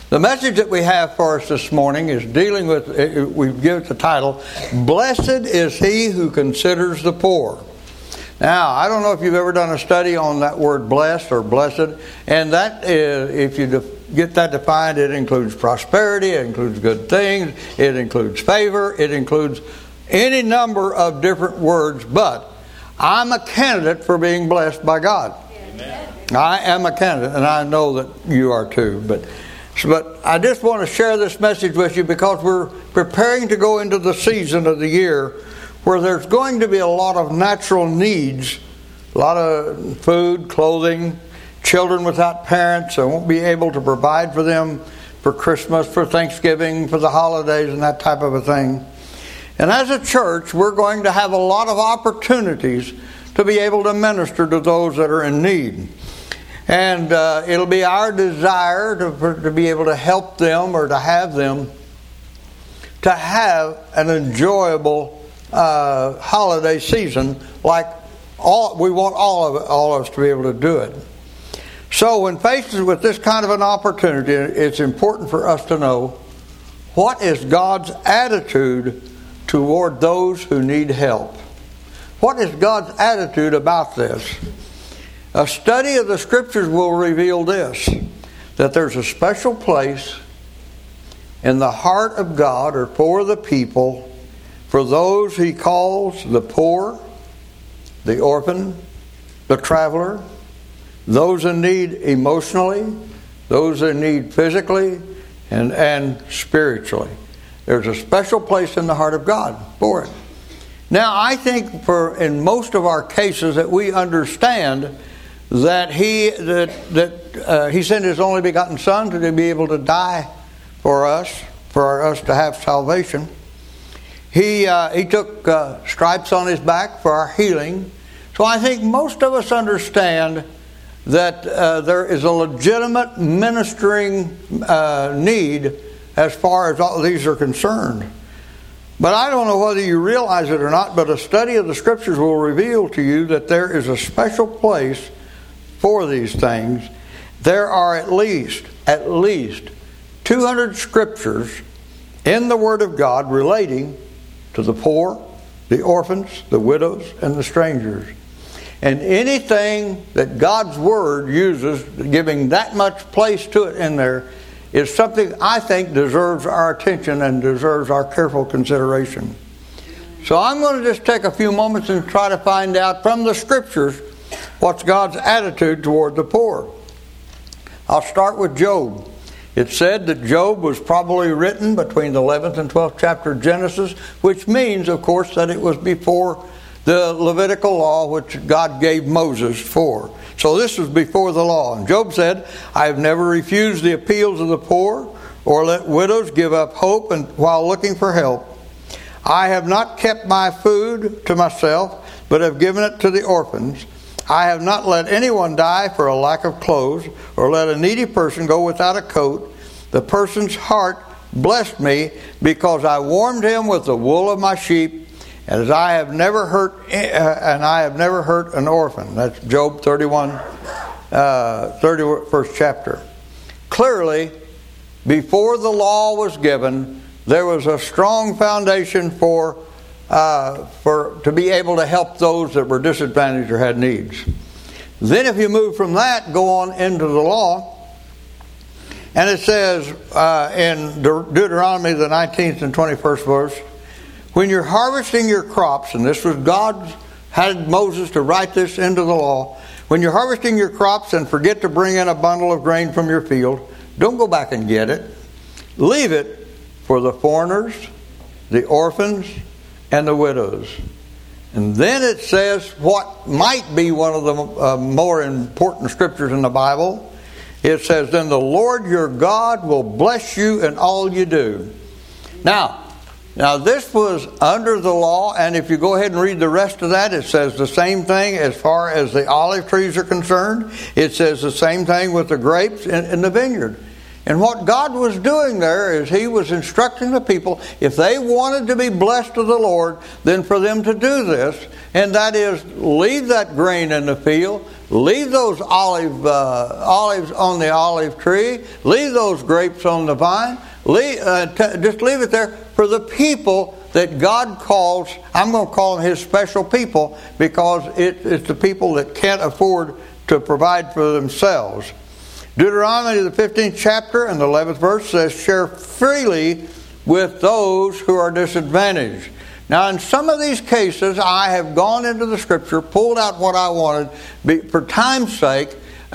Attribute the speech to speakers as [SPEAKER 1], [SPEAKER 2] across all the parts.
[SPEAKER 1] The message that we have for us this morning is dealing with, we've given it the title, Blessed is He Who Considers the Poor. Now, I don't know if you've ever done a study on that word blessed or blessed, and that is, if you get that defined, it includes prosperity, it includes good things, it includes favor, it includes any number of different words, but I'm a candidate for being blessed by God. Amen. I am a candidate, and I know that you are too, but I just want to share this message with you because we're preparing to go into the season of the year where there's going to be a lot of natural needs, a lot of food, clothing, children without parents that won't be able to provide for them for Christmas, for Thanksgiving, for the holidays and that type of a thing. And as a church, we're going to have a lot of opportunities to be able to minister to those that are in need. And it'll be our desire to be able to help them or to have them to have an enjoyable holiday season like we want all of us to be able to do it. So when faced with this kind of an opportunity, it's important for us to know what is God's attitude toward those who need help. What is God's attitude about this? A study of the Scriptures will reveal this, that there's a special place in the heart of God or for the people for those He calls the poor, the orphan, the traveler, those in need emotionally, those in need physically, and spiritually. There's a special place in the heart of God for it. Now, I think in most of our cases that we understand that He sent His only begotten Son to be able to die for us to have salvation. He took stripes on His back for our healing. So I think most of us understand that there is a legitimate ministering need as far as all these are concerned. But I don't know whether you realize it or not, but a study of the Scriptures will reveal to you that there is a special place for these things. There are at least 200 Scriptures in the Word of God relating to the poor, the orphans, the widows, and the strangers. And anything that God's Word uses, giving that much place to it in there, is something I think deserves our attention and deserves our careful consideration. So I'm going to just take a few moments and try to find out from the Scriptures what's God's attitude toward the poor. I'll start with Job. It said that Job was probably written between the 11th and 12th chapter of Genesis, which means, of course, that it was before the Levitical law which God gave Moses for. So this was before the law. And Job said, I have never refused the appeals of the poor or let widows give up hope while looking for help. I have not kept my food to myself, but have given it to the orphans. I have not let anyone die for a lack of clothes, or let a needy person go without a coat. The person's heart blessed me, because I warmed him with the wool of my sheep, and I have never hurt an orphan. That's Job 31st chapter. Clearly, before the law was given, there was a strong foundation to be able to help those that were disadvantaged or had needs. Then if you move from that, go on into the law, and it says in Deuteronomy, the 19th and 21st verse, when you're harvesting your crops, and this was God had Moses to write this into the law, when you're harvesting your crops and forget to bring in a bundle of grain from your field, don't go back and get it. Leave it for the foreigners, the orphans, and the widows. And then it says what might be one of the more important scriptures in the Bible. It says, then the Lord your God will bless you in all you do. Now this was under the law, and if you go ahead and read the rest of that, it says the same thing as far as the olive trees are concerned. It says the same thing with the grapes in the vineyard. And what God was doing there is He was instructing the people, if they wanted to be blessed of the Lord, then for them to do this, and that is leave that grain in the field, leave those olives on the olive tree, leave those grapes on the vine, just leave it there for the people that God calls. I'm going to call them His special people, because it's the people that can't afford to provide for themselves. Deuteronomy, the 15th chapter and the 11th verse says, share freely with those who are disadvantaged. Now, in some of these cases, I have gone into the Scripture, pulled out what I wanted for time's sake,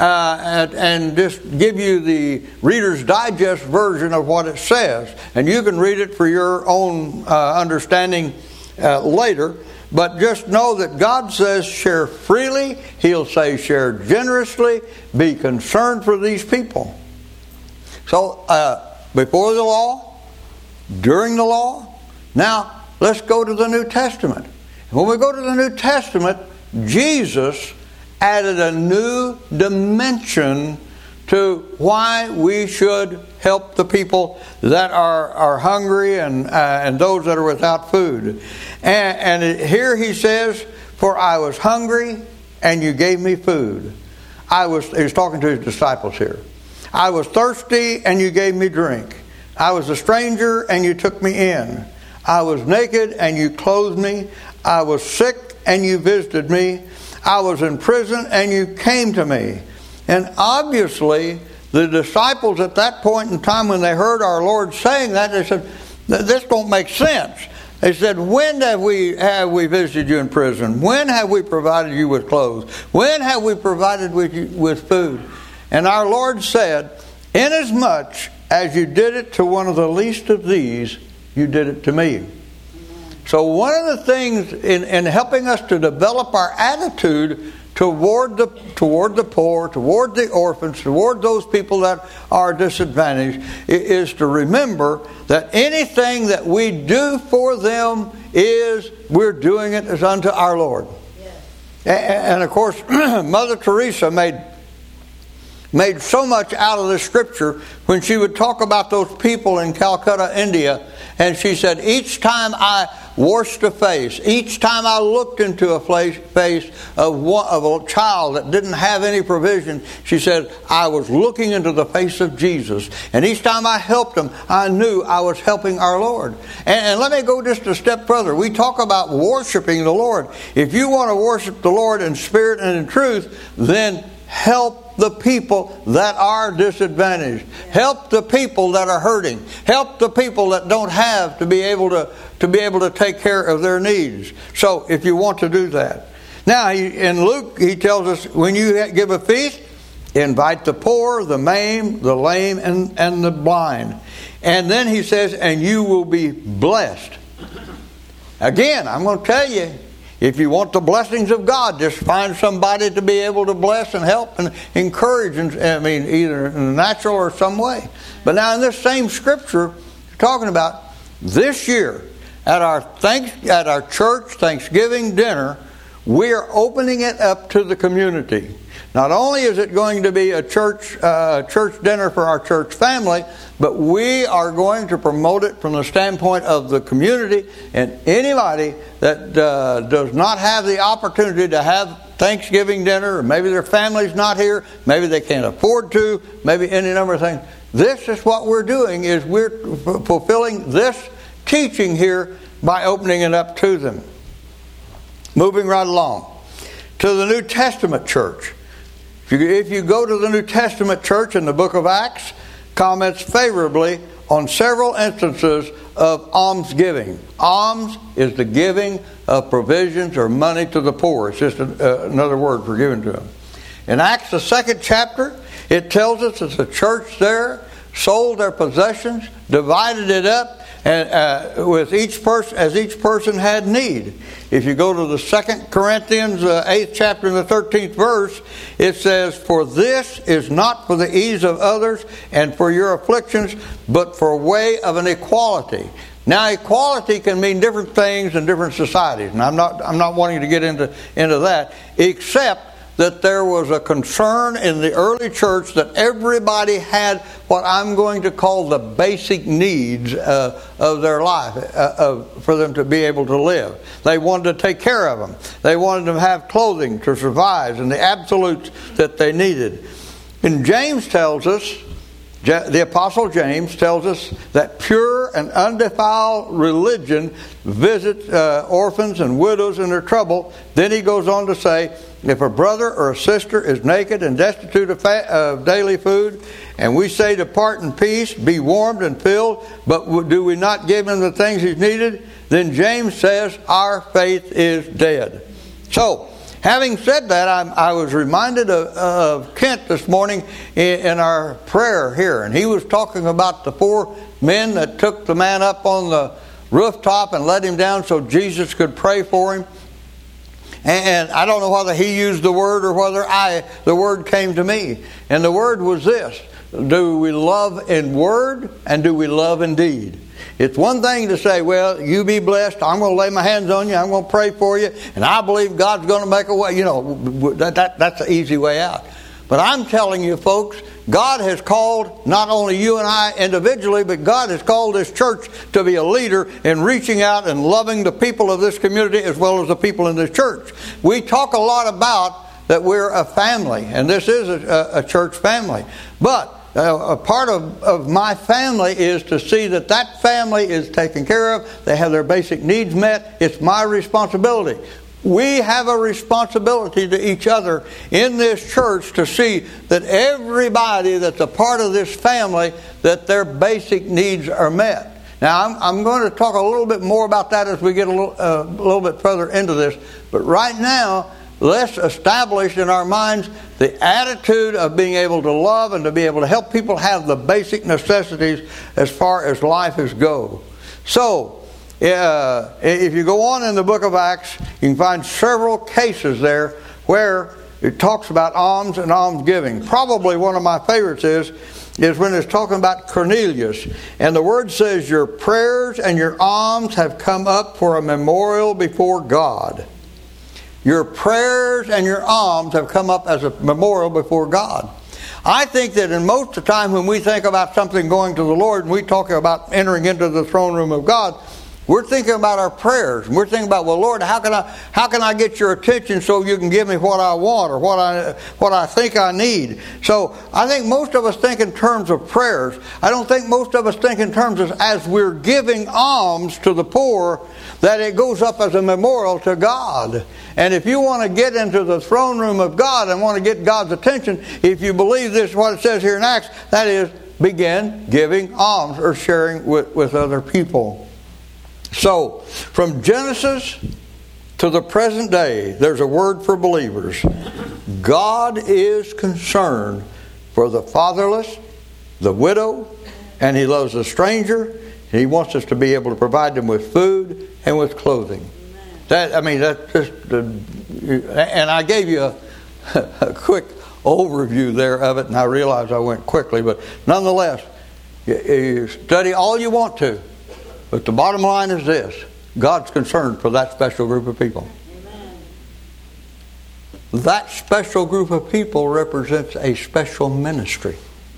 [SPEAKER 1] and just give you the Reader's Digest version of what it says. And you can read it for your own understanding later. But just know that God says share freely. He'll say share generously. Be concerned for these people. So, before the law, during the law, now let's go to the New Testament. When we go to the New Testament, Jesus added a new dimension to why we should help the people that are hungry and those that are without food. And here he says, for I was hungry and you gave me food. He was talking to his disciples here. I was thirsty and you gave me drink. I was a stranger and you took me in. I was naked and you clothed me. I was sick and you visited me. I was in prison and you came to me. And obviously, the disciples at that point in time, when they heard our Lord saying that, they said, this don't make sense. They said, when have we visited you in prison? When have we provided you with clothes? When have we provided you with food? And our Lord said, inasmuch as you did it to one of the least of these, you did it to me. So one of the things in helping us to develop our attitude toward the poor, toward the orphans, toward those people that are disadvantaged, is to remember that anything that we do for them we're doing it as unto our Lord. Yes. And of course, Mother Teresa made so much out of this scripture when she would talk about those people in Calcutta, India, and she said, each time I washed a face, each time I looked into a face of a child that didn't have any provision, she said, I was looking into the face of Jesus. And each time I helped them, I knew I was helping our Lord. And let me go just a step further. We talk about worshiping the Lord. If you want to worship the Lord in spirit and in truth, then help the people that are disadvantaged. Help the people that are hurting. Help the people that don't have to be able to take care of their needs. So if you want to do that. Now in Luke he tells us, when you give a feast, invite the poor, the maimed, the lame, and the blind. And then he says, and you will be blessed. Again, I'm going to tell you, if you want the blessings of God, just find somebody to be able to bless and help and encourage, either in the natural or some way. But now in this same scripture, talking about this year at our church Thanksgiving dinner, we are opening it up to the community. Not only is it going to be a church dinner for our church family, but we are going to promote it from the standpoint of the community, and anybody that does not have the opportunity to have Thanksgiving dinner, or maybe their family's not here, maybe they can't afford to, maybe any number of things. This is what we're doing, is we're fulfilling this teaching here by opening it up to them. Moving right along to the New Testament church. If you go to the New Testament church in the book of Acts, comments favorably on several instances of almsgiving. Alms is the giving of provisions or money to the poor. It's just another word for giving to them. In Acts, the 2nd chapter, it tells us that the church there sold their possessions, divided it up, and with each person had need. If you go to the 2 Corinthians 8th chapter and the 13th verse, it says, for this is not for the ease of others and for your afflictions, but for way of an equality. Now, equality can mean different things in different societies, and I'm not wanting to get into that, except that there was a concern in the early church that everybody had what I'm going to call the basic needs of their life for them to be able to live. They wanted to take care of them. They wanted them to have clothing to survive and the absolutes that they needed. And James tells us, the Apostle James tells us that pure and undefiled religion visits orphans and widows in their trouble. Then he goes on to say, if a brother or a sister is naked and destitute of daily food, and we say depart in peace, be warmed and filled, but do we not give him the things he's needed? Then James says our faith is dead. So, having said that, I was reminded of Kent this morning in our prayer here. And he was talking about the 4 men that took the man up on the rooftop and let him down so Jesus could pray for him. And I don't know whether he used the word or whether the word came to me. And the word was this: do we love in word and do we love in deed? It's one thing to say, well, you be blessed, I'm going to lay my hands on you, I'm going to pray for you, and I believe God's going to make a way. You know, that's an easy way out. But I'm telling you, folks, God has called not only you and I individually, but God has called this church to be a leader in reaching out and loving the people of this community as well as the people in this church. We talk a lot about that we're a family, and this is a church family. But a part of my family is to see that family is taken care of. They have their basic needs met. It's my responsibility. We have a responsibility to each other in this church to see that everybody that's a part of this family, that their basic needs are met. Now, I'm going to talk a little bit more about that as we get a little bit further into this. But right now, let's establish in our minds the attitude of being able to love and to be able to help people have the basic necessities as far as life is go. So, if you go on in the book of Acts, you can find several cases there where it talks about alms and almsgiving. Probably one of my favorites is when it's talking about Cornelius. And the word says, your prayers and your alms have come up for a memorial before God. Your prayers and your alms have come up as a memorial before God. I think that in most of the time when we think about something going to the Lord and we talk about entering into the throne room of God, we're thinking about our prayers. We're thinking about, well, Lord, how can I get your attention so you can give me what I want or what I think I need? So I think most of us think in terms of prayers. I don't think most of us think in terms of, as we're giving alms to the poor, that it goes up as a memorial to God. And if you want to get into the throne room of God and want to get God's attention, if you believe this is what it says here in Acts, that is, begin giving alms or sharing with other people. So, from Genesis to the present day, there's a word for believers. God is concerned for the fatherless, the widow, and He loves the stranger. And He wants us to be able to provide them with food and with clothing. That's just, and I gave you a quick overview there of it, and I realize I went quickly, but nonetheless, you study all you want to. But the bottom line is this: God's concerned for that special group of people. Amen. That special group of people represents a special ministry.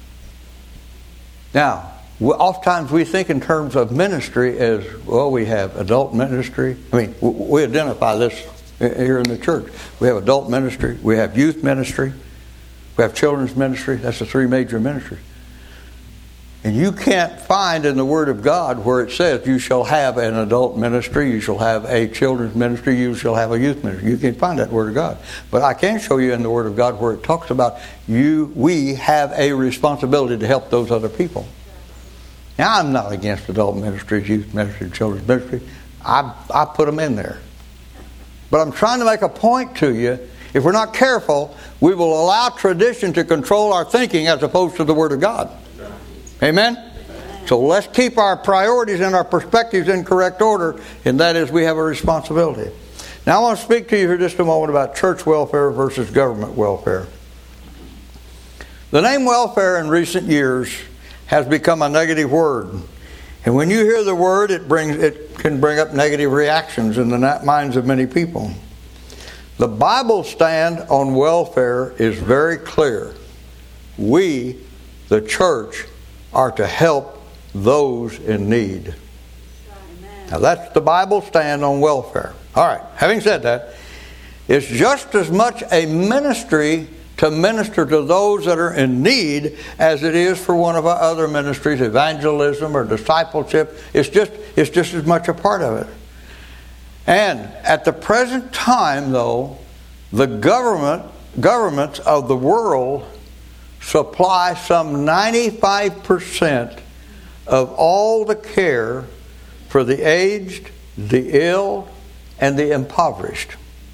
[SPEAKER 1] Now, oftentimes we think in terms of ministry as, well, we have adult ministry. I mean, we identify this here in the church. We have adult ministry, we have youth ministry, we have children's ministry. That's the 3 major ministries. And you can't find in the Word of God where it says you shall have an adult ministry, you shall have a children's ministry, you shall have a youth ministry. You can't find that in the Word of God. But I can show you in the Word of God where it talks about we have a responsibility to help those other people. Now, I'm not against adult ministries, youth ministry, children's ministry. I put them in there. But I'm trying to make a point to you. If we're not careful, we will allow tradition to control our thinking as opposed to the Word of God. Amen? So let's keep our priorities and our perspectives in correct order, and that is we have a responsibility. Now I want to speak to you for just a moment about church welfare versus government welfare. The name welfare in recent years has become a negative word. And when you hear the word, it can bring up negative reactions in the minds of many people. The Bible's stand on welfare is very clear. We, the church, are to help those in need. Now that's the Bible's stand on welfare. All right, having said that, it's just as much a ministry to minister to those that are in need as it is for one of our other ministries, evangelism or discipleship. It's just as much a part of it. And at the present time, though, the governments of the world supply some 95% of all the care for the aged, the ill, and the impoverished.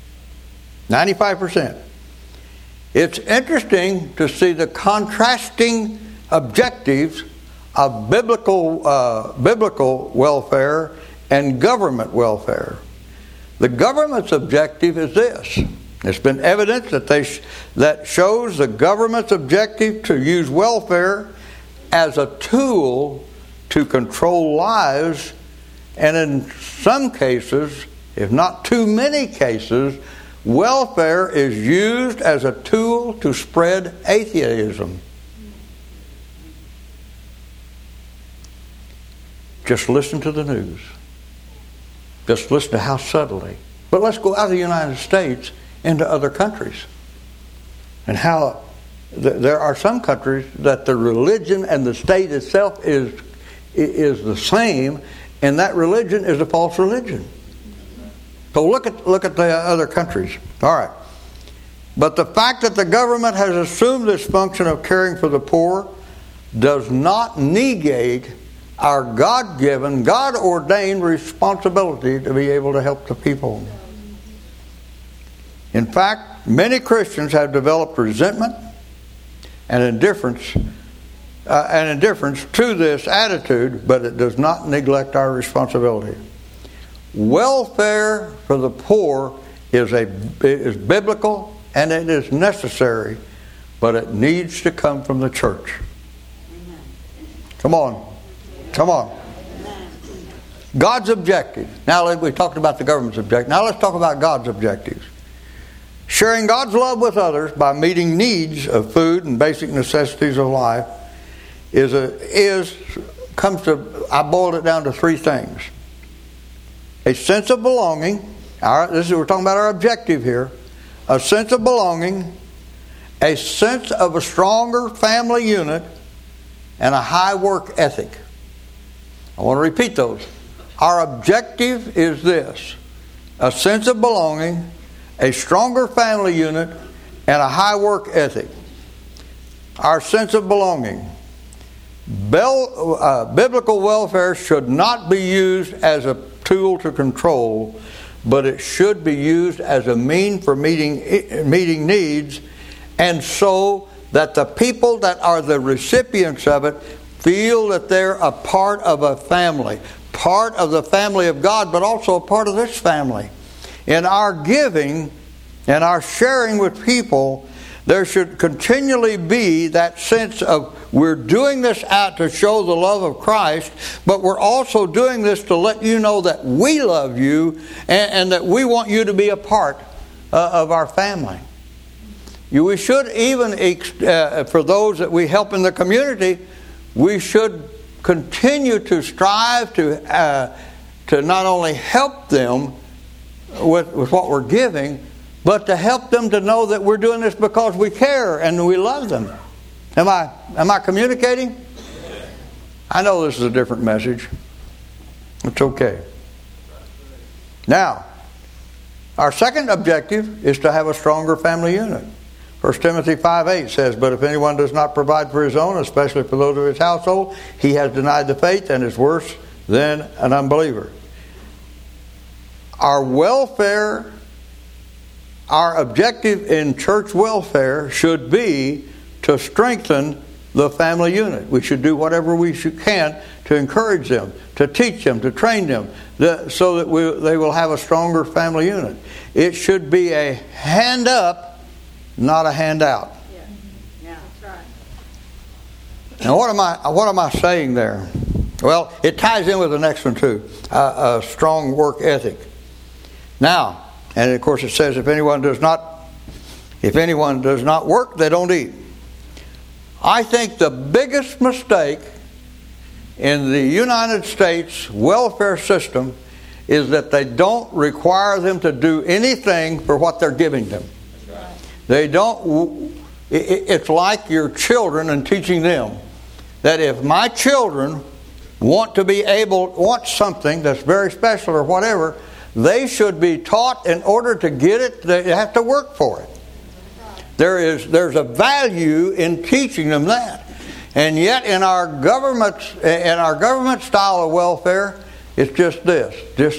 [SPEAKER 1] 95%. It's interesting to see the contrasting objectives of biblical welfare and government welfare. The government's objective is this. It's been evidence that shows the government's objective to use welfare as a tool to control lives, and in some cases, if not too many cases, welfare is used as a tool to spread atheism. Just listen to the news. Just listen to how subtly. But let's go out of the United States into other countries. And how there are some countries that the religion and the state itself is the same, and that religion is a false religion. So look at the other countries. All right. But the fact that the government has assumed this function of caring for the poor does not negate our God-given, God-ordained responsibility to be able to help the people. In fact, many Christians have developed resentment and indifference to this attitude, but it does not neglect our responsibility. Welfare for the poor is biblical and it is necessary, but it needs to come from the church. Come on. God's objective. Now we talked about the government's objective. Now let's talk about God's objectives. Sharing God's love with others by meeting needs of food and basic necessities of life I boiled it down to three things. A sense of belonging. We're talking about our objective here. A sense of belonging, a sense of a stronger family unit, and a high work ethic. I want to repeat those. Our objective is this: a sense of belonging, a stronger family unit, and a high work ethic. Our sense of belonging. Biblical welfare should not be used as a tool to control, but it should be used as a means for meeting needs, and so that the people that are the recipients of it feel that they're a part of a family, part of the family of God, but also a part of this family. In our giving and our sharing with people, there should continually be that sense of we're doing this out to show the love of Christ, but we're also doing this to let you know that we love you and that we want you to be a part of our family. We should even, for those that we help in the community, we should continue to strive to not only help them with what we're giving, but to help them to know that we're doing this because we care and we love them. Am I communicating? I know this is a different message. It's okay. Now, our second objective is to have a stronger family unit. 1 Timothy 5:8 says, "But if anyone does not provide for his own, especially for those of his household, he has denied the faith and is worse than an unbeliever." Our welfare, our objective in church welfare should be to strengthen the family unit. We should do whatever we can to encourage them, to teach them, to train them, so that they will have a stronger family unit. It should be a hand up, not a handout.
[SPEAKER 2] Yeah, that's right.
[SPEAKER 1] Now, what am I saying there? Well, it ties in with the next one too, a strong work ethic. Now, And of course it says if anyone does not work, they don't eat. I think the biggest mistake in the United States welfare system is that they don't require them to do anything for what they're giving them. They don't. It's like your children and teaching them that if my children want something that's very special or whatever, they should be taught in order to get it, they have to work for it. There's a value in teaching them that. And yet in our government style of welfare, it's just this.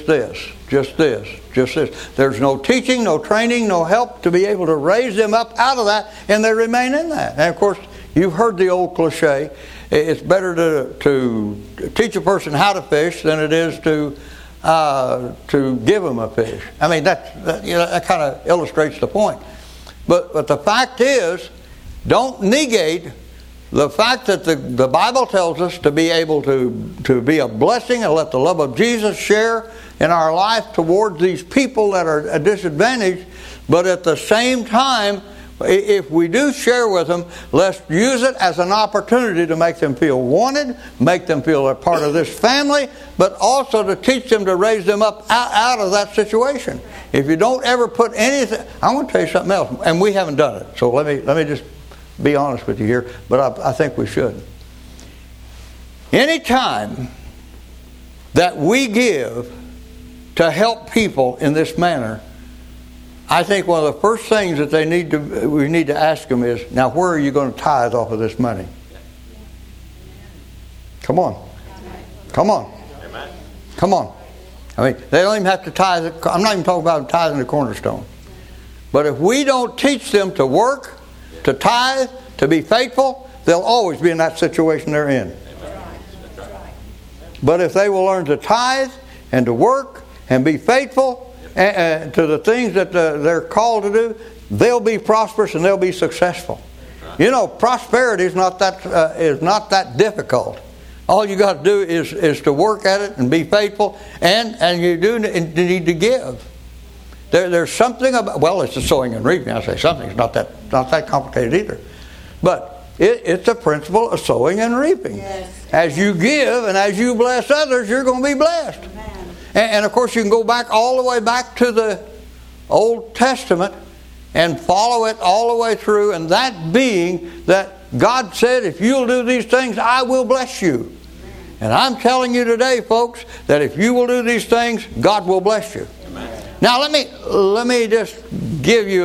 [SPEAKER 1] There's no teaching, no training, no help to be able to raise them up out of that, and they remain in that. And of course, you've heard the old cliche, it's better to teach a person how to fish than it is to give them a fish. I mean, that kind of illustrates the point. But the fact is, don't negate the fact that the Bible tells us to be able to be a blessing and let the love of Jesus share in our life towards these people that are at disadvantage. But at the same time, if we do share with them, let's use it as an opportunity to make them feel wanted, make them feel a part of this family, but also to teach them to raise them up out of that situation. If you don't ever put anything, I want to tell you something else, and we haven't done it. So let me just be honest with you here, but I think we should. Any time that we give to help people in this manner, I think one of the first things that we need to ask them is, now where are you going to tithe off of this money? Come on. Come on. Come on. I mean, they don't even have to tithe. I'm not even talking about tithing the cornerstone. But if we don't teach them to work, to tithe, to be faithful, they'll always be in that situation they're in. But if they will learn to tithe and to work and be faithful to the things that they're called to do, they'll be prosperous and they'll be successful. You know, prosperity is not that difficult. All you got to do is to work at it and be faithful, and you do need to give. There's something about, well, it's the sowing and reaping. I say something. It's not that complicated either. But it's a principle of sowing and reaping. Yes. As you give and as you bless others, you're going to be blessed. And of course, you can go back all the way back to the Old Testament and follow it all the way through. And that being that God said, if you'll do these things, I will bless you. And I'm telling you today, folks, that if you will do these things, God will bless you. Amen. Now let me just give you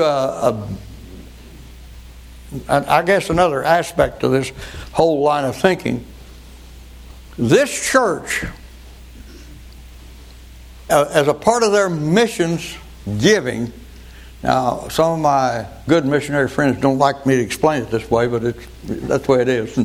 [SPEAKER 1] I guess another aspect to this whole line of thinking. This church, as a part of their missions giving, now some of my good missionary friends don't like me to explain it this way, but that's the way it is.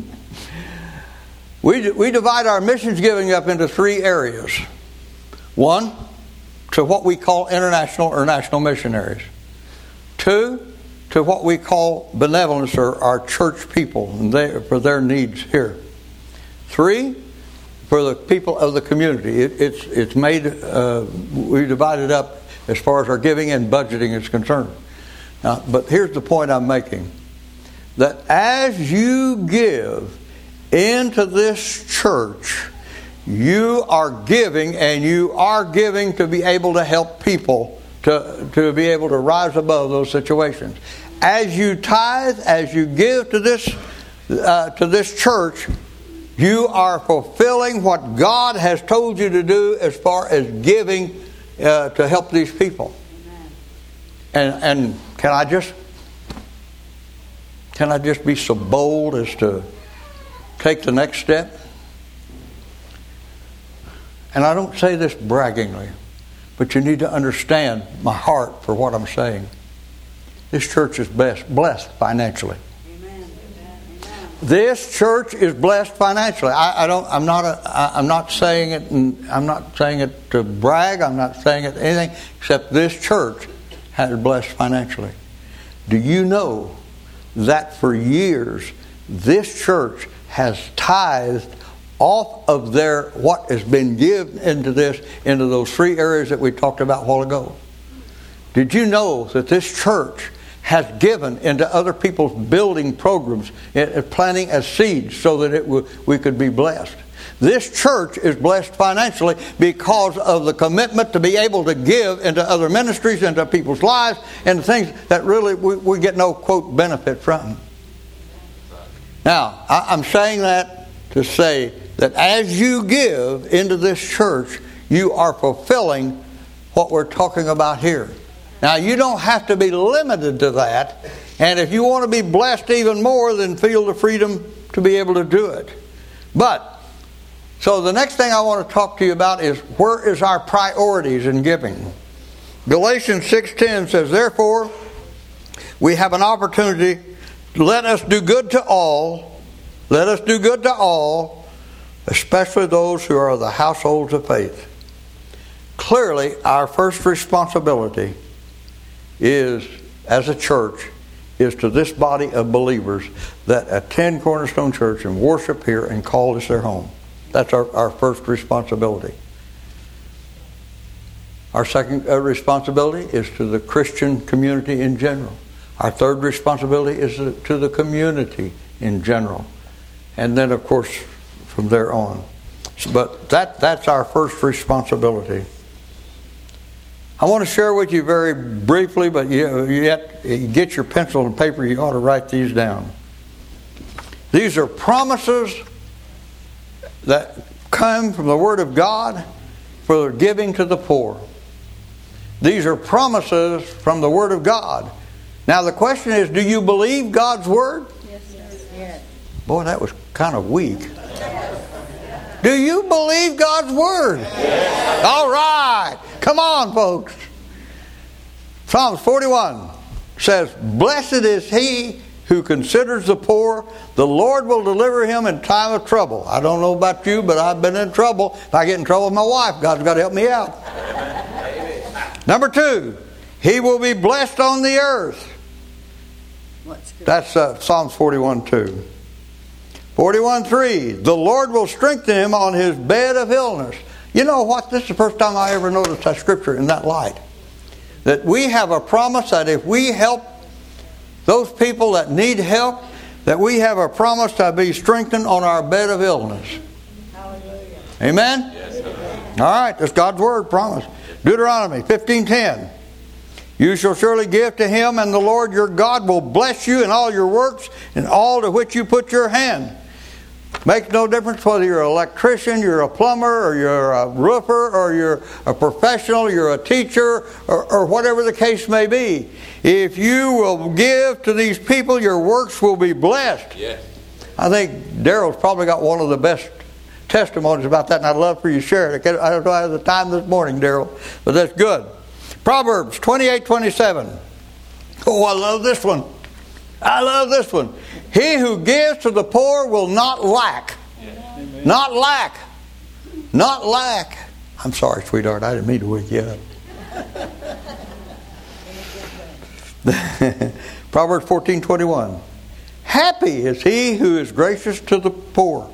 [SPEAKER 1] We divide our missions giving up into three areas. One, to what we call international or national missionaries. Two, to what we call benevolence or our church people for their needs here. Three, for the people of the community. It's made, we divide it up as far as our giving and budgeting is concerned. Now, but here's the point I'm making. That as you give into this church, you are giving, and you are giving to be able to help people to be able to rise above those situations. As you tithe, as you give to this church, you are fulfilling what God has told you to do as far as giving to help these people. And can I just be so bold as to take the next step? And I don't say this braggingly, but you need to understand my heart for what I'm saying. This church is blessed financially. Amen. This church is blessed financially. I'm not saying it. I'm not saying it to brag. I'm not saying it anything except this church has blessed financially. Do you know that for years this church has tithed off of what has been given into those three areas that we talked about a while ago? Did you know that this church has given into other people's building programs, planting as seeds so that we could be blessed? This church is blessed financially because of the commitment to be able to give into other ministries, into people's lives, and things that really we get no, quote, benefit from. Now, I'm saying that to say that as you give into this church, you are fulfilling what we're talking about here. Now, you don't have to be limited to that. And if you want to be blessed even more, then feel the freedom to be able to do it. So the next thing I want to talk to you about is, where is our priorities in giving? Galatians 6:10 says, therefore, we have an opportunity. Let us do good to all. Let us do good to all, especially those who are the households of faith. Clearly, our first responsibility is, as a church, is to this body of believers that attend Cornerstone Church and worship here and call this their home. That's our first responsibility. Our second responsibility is to the Christian community in general. Our third responsibility is to the community in general. And then, of course, from there on. But that's our first responsibility. I want to share with you very briefly, but yet you get your pencil and paper, you ought to write these down. These are promises that come from the Word of God for giving to the poor. These are promises from the Word of God. Now the question is, do you believe God's Word?
[SPEAKER 2] Yes.
[SPEAKER 1] Boy, that was kind of weak. Do you believe God's Word? Yes. All right. Come on, folks. Psalms 41 says, blessed is he who considers the poor. The Lord will deliver him in time of trouble. I don't know about you, but I've been in trouble. If I get in trouble with my wife, God's got to help me out. Number 2, he will be blessed on the earth. That's Psalms 41:2. 41:3, the Lord will strengthen him on his bed of illness. You know what? This is the first time I ever noticed that scripture in that light. That we have a promise that if we help those people that need help, that we have a promise to be strengthened on our bed of illness.
[SPEAKER 2] Hallelujah.
[SPEAKER 1] Amen?
[SPEAKER 2] Yes,
[SPEAKER 1] all right, that's God's Word, promise. Deuteronomy 15:10. You shall surely give to him, and the Lord your God will bless you in all your works and all to which you put your hand. Makes no difference whether you're an electrician, you're a plumber, or you're a roofer, or you're a professional, you're a teacher, or whatever the case may be. If you will give to these people, your works will be blessed.
[SPEAKER 3] Yes.
[SPEAKER 1] I think Daryl's probably got one of the best testimonies about that, and I'd love for you to share it. I don't know I have the time this morning, Daryl, but that's good. Proverbs 28:27. Oh, I love this one. I love this one. He who gives to the poor will not lack. Yes. Not lack. Not lack. I'm sorry, sweetheart. I didn't mean to wake you up. Proverbs 14:21. Happy is he who is gracious to the poor.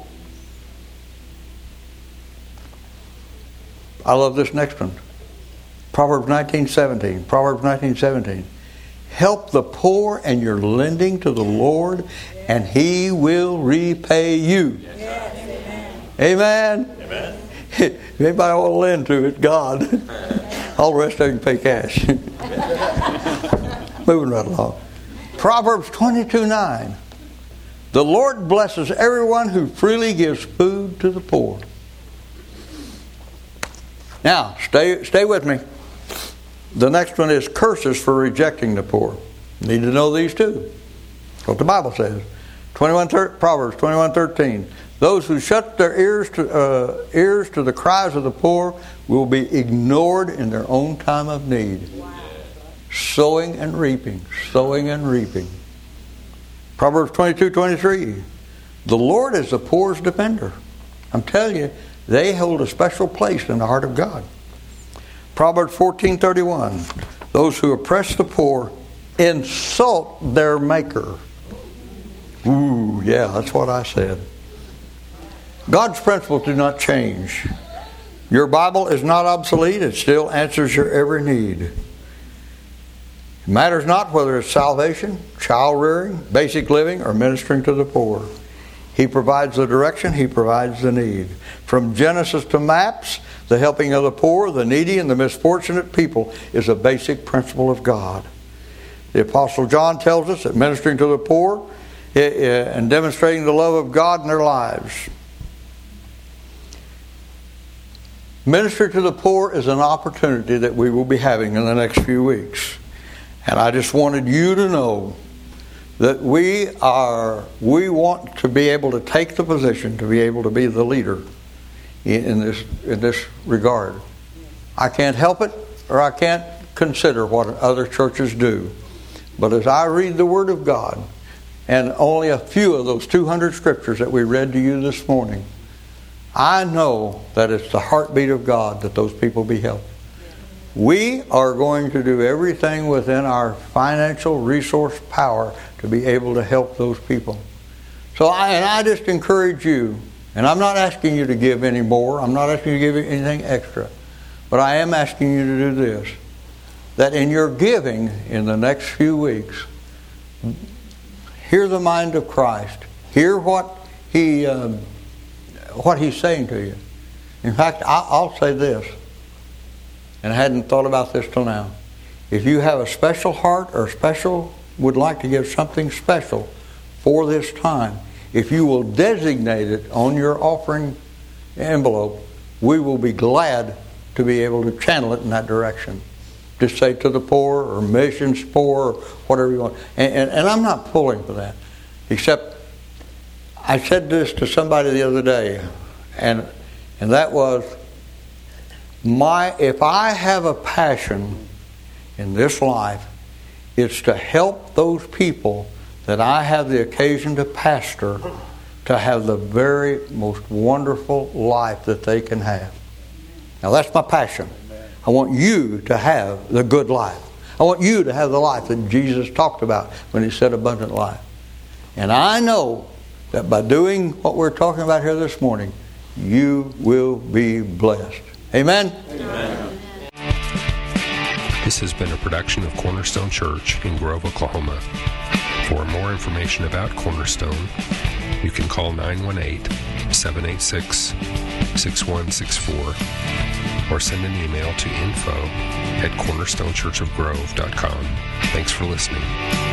[SPEAKER 1] I love this next one. Proverbs 19:17. Proverbs 19:17. Help the poor and you're lending to the Lord, and He will repay you.
[SPEAKER 2] Yes.
[SPEAKER 1] Amen.
[SPEAKER 3] Amen.
[SPEAKER 1] If anybody I want to lend to, it's God. All the rest of you can pay cash. Moving right along. Proverbs 22:9. The Lord blesses everyone who freely gives food to the poor. Now, stay with me. The next one is curses for rejecting the poor. You need to know these too. That's what the Bible says. Proverbs 21:13. Those who shut their ears to the cries of the poor will be ignored in their own time of need. Wow. Sowing and reaping. Sowing and reaping. Proverbs 22:23. The Lord is the poor's defender. I'm telling you, they hold a special place in the heart of God. Proverbs 14:31. Those who oppress the poor insult their maker. Ooh, yeah, that's what I said. God's principles do not change. Your Bible is not obsolete. It still answers your every need. It matters not whether it's salvation, child rearing, basic living, or ministering to the poor. He provides the direction, He provides the need. From Genesis to maps, the helping of the poor, the needy, and the misfortunate people is a basic principle of God. The Apostle John tells us that ministering to the poor and demonstrating the love of God in their lives. Ministry to the poor is an opportunity that we will be having in the next few weeks. And I just wanted you to know that we want to be able to take the position to be able to be the leader in this regard. I can't help it, or I can't consider what other churches do. But as I read the Word of God, and only a few of those 200 scriptures that we read to you this morning, I know that it's the heartbeat of God that those people be helped. We are going to do everything within our financial resource power to be able to help those people. So I just encourage you, and I'm not asking you to give any more. I'm not asking you to give anything extra. But I am asking you to do this. That in your giving in the next few weeks, hear the mind of Christ. Hear what He's saying to you. In fact, I'll say this, and I hadn't thought about this till now. If you have a special heart or would like to give something special for this time, if you will designate it on your offering envelope, we will be glad to be able to channel it in that direction. Just say to the poor or missions poor or whatever you want. And I'm not pulling for that. Except I said this to somebody the other day, and that was, if I have a passion in this life, it's to help those people that I have the occasion to pastor to have the very most wonderful life that they can have. Now that's my passion. I want you to have the good life. I want you to have the life that Jesus talked about when He said abundant life. And I know that by doing what we're talking about here this morning, you will be blessed. Amen?
[SPEAKER 3] Amen. This has been a production of Cornerstone Church in Grove, Oklahoma. For more information about Cornerstone, you can call 918-786-6164 or send an email to info@cornerstonechurchofgrove.com. Thanks for listening.